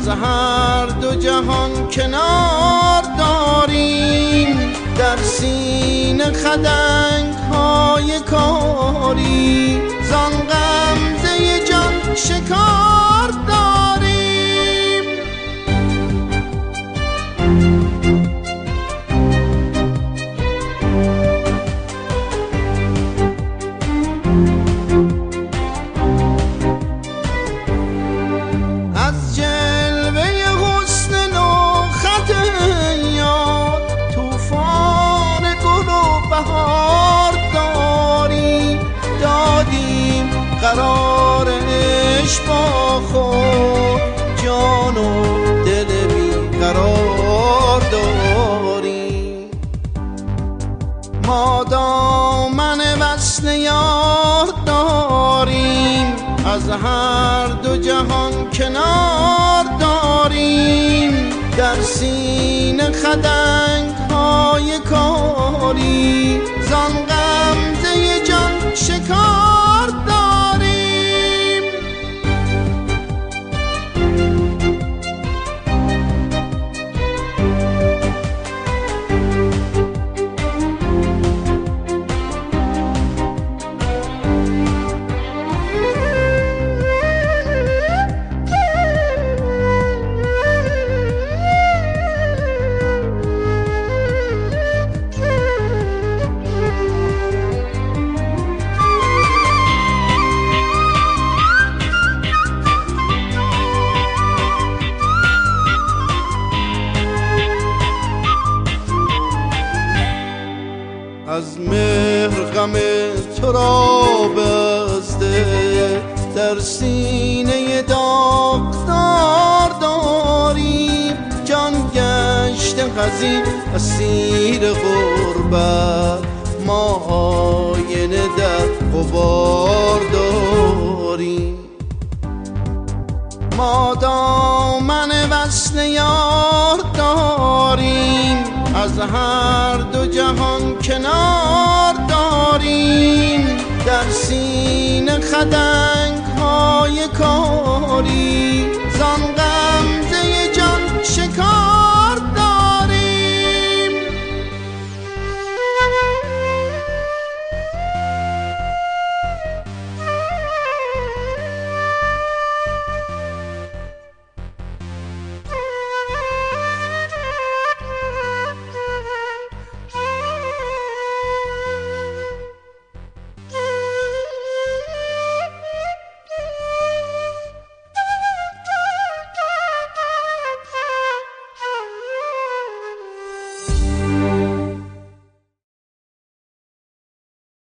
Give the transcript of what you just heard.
از هر دو جهان کنار داریم، در سینه خدنگ های کاری، زان غمزه جان شکار داریم. از جلوه حسن نوخط یاد، طوفان گل و بهار داریم، دادیم قرار عشق با خود، جان و دل بی قرار داریم. ما دامن وصل یار داریم، از هر دو جهان کنار داریم، در سینه خدنگ های کاری، زان غمزه جان شکار داریم. از مهر غم تو را بسته، در سینه داغدار داریم، جان گشت حزین اسیر غربت، ما آینه در غبار داریم. ما دامن وصل یار داریم، از هر دو جهان کنار داریم، در سینه خدنگ